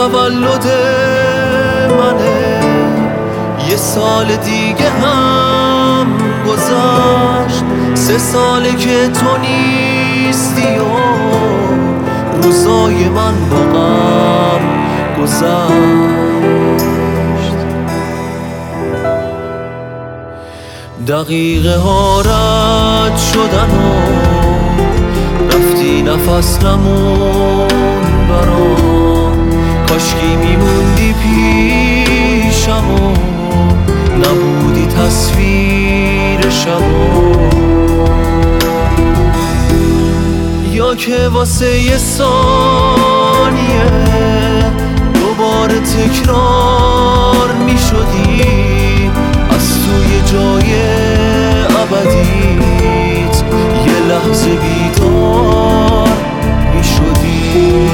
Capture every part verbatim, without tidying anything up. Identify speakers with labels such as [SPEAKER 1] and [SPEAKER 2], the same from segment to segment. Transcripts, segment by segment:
[SPEAKER 1] تولد منه، یه سال دیگه هم گذشت، سه ساله که تو نیستی و روزای من با غم گذشت. دقیقه ها رد شدن و رفتی نفس نمون برام، کاشکی میموندی پیشم و نبودی تصویر شبا، یا که واسه یه ثانیه دوباره تکرار میشدی از توی جای ابدیت، یه لحظه بیدار میشدی.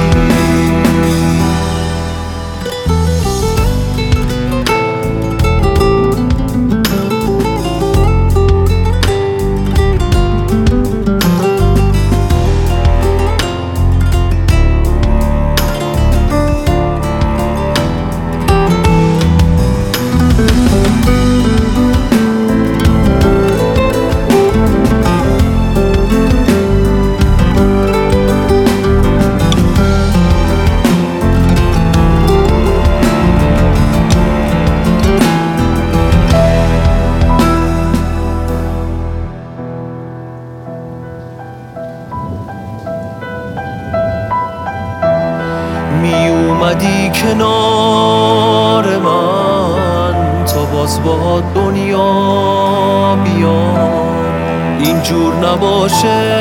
[SPEAKER 1] می اومدی کنار من تا باز با دنیا بیام، اینجور نباشه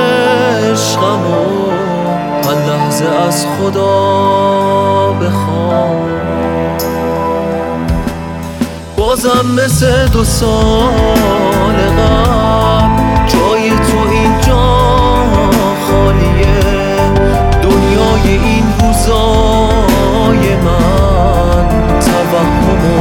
[SPEAKER 1] عشقمو هر لحظه از خدا بخوام. بازم مثل دو سال قبل جای تو اینجا خالیه، دنیای این روزای من توهم